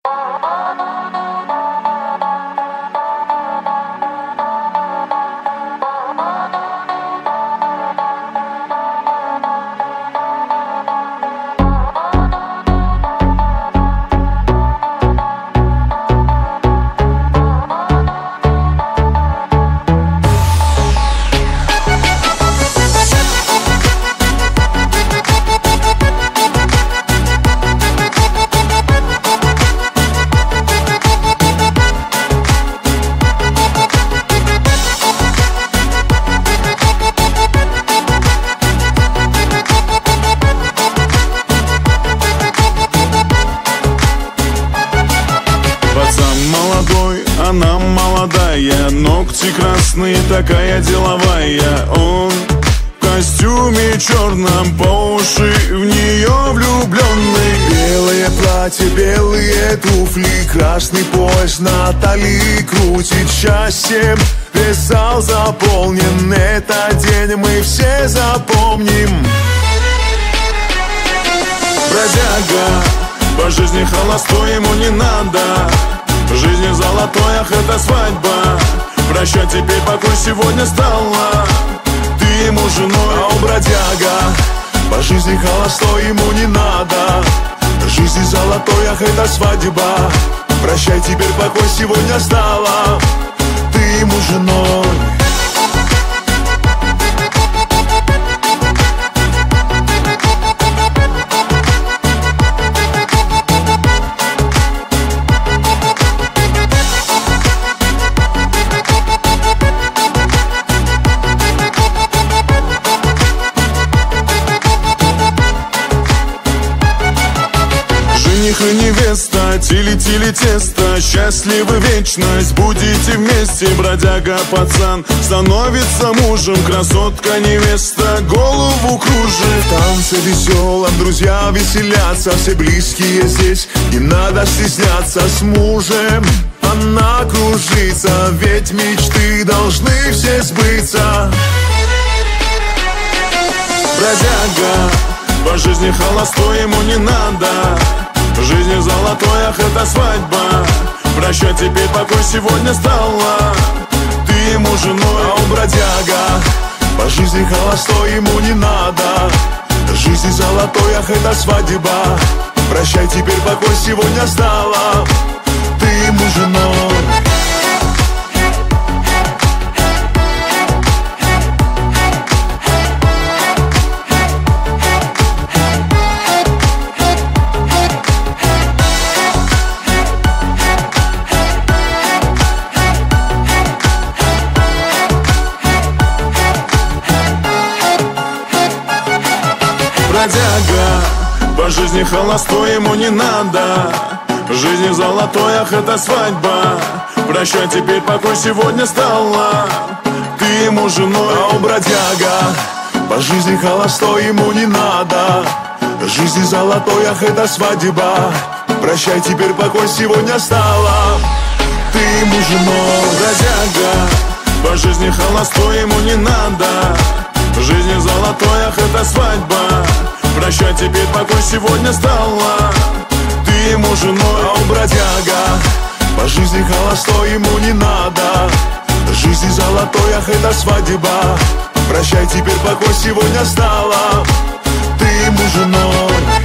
Она молодая, ногти красные, такая деловая. Он в костюме черном, по уши в нее влюбленный. Белое платье, белые туфли, красный пояс на талии крутит счастьем. Весь зал заполнен, этот день мы все запомним. Бродяга, по жизни холостой, ему не надо. В жизни золотой, ах, это свадьба. Прощай, теперь покой сегодня стала. Ты ему женой, а он бродяга. По жизни холостой, ему не надо. В жизни золотой, ах, это свадьба. Прощай, теперь покой сегодня стала. Ты ему женой. Жених и невеста, тили-тили тесто, счастливы вечность, будете вместе. Бродяга пацан становится мужем, красотка невеста голову кружит. Танцы веселым, друзья веселятся, все близкие здесь, не надо стесняться. С мужем она кружится, ведь мечты должны все сбыться. Бродяга, по жизни холостой, ему не надо. В жизни золотой, ах, это свадьба. Прощай, теперь покой сегодня стала. Ты ему женой, а он бродяга. По жизни холостой, ему не надо. В жизни золотой, ах, это свадьба. Прощай, теперь покой сегодня стала. Ты ему женой. Бродяга, по жизни холостой, ему не надо. В жизни золотой, ах, это свадьба. Прощай, теперь покой сегодня стала. Ты ему женой, а он бродяга. По жизни холостой, ему не надо. В жизни золотой, ах, это свадьба. Прощай, теперь покой сегодня стала. Ты ему женой. Бродяга, по жизни холостой, ему не надо. В жизни золотой, ах, это свадьба. Прощай, теперь покой сегодня стала. Ты ему женой, а он бродяга. По жизни холостой, ему не надо. В жизни золотой, ах, это свадьба. Прощай, теперь покой сегодня стала. Ты ему женой.